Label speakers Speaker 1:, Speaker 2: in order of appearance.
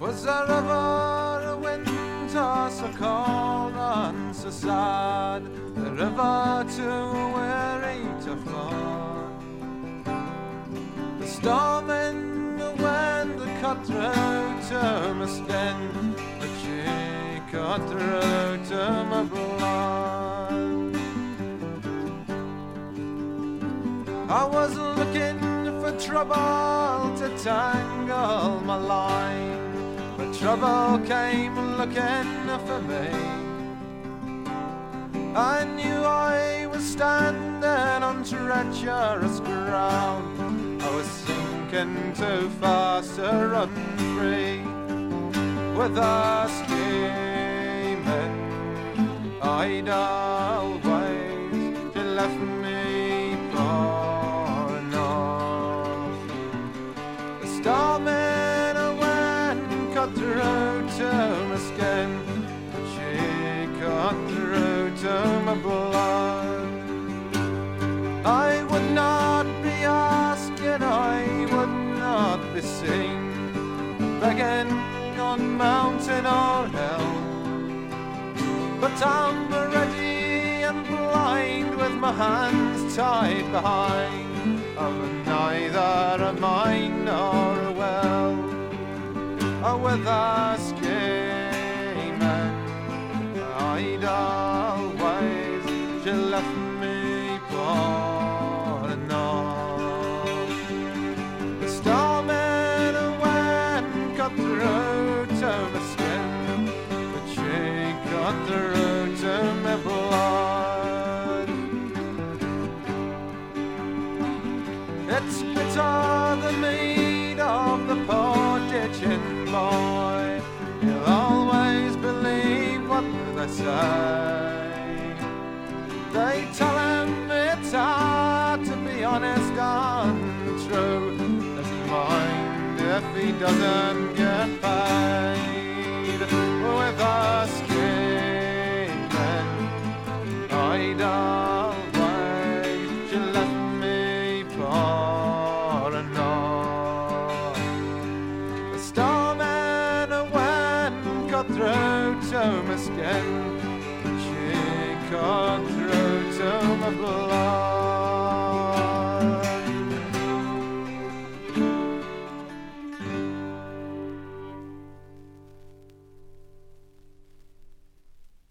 Speaker 1: Was there ever a winter so cold and so sad, the river too weary to flow? The storm in the wind that cut through to my skin, but she cut through to my blood. I wasn't looking for trouble to tangle my line, but trouble came looking for me. I knew I was standing on treacherous ground. I was sinking too fast to run free. With a scheming idle ways, she left me for naught. The storm in a wind cut through to my skin, but she cut through to my blood. I would not be asking, I would not be seen, begging on mountain or hill, but I'm ready and blind with my hands tied behind, of neither a mind nor a will. With a scheming idle ways, she left me for naught. The storm in a wind cut through to my skin, but she cut through to my blood. It's bitter the mead of the poor ditching boy. He'll always believe what they say. They tell him it's hard to be honest and true. Does he mind if he doesn't get paid? With a scheming idle way, she left me for naught. The storm in a wind cut through to my skin, but she cut through to my blood.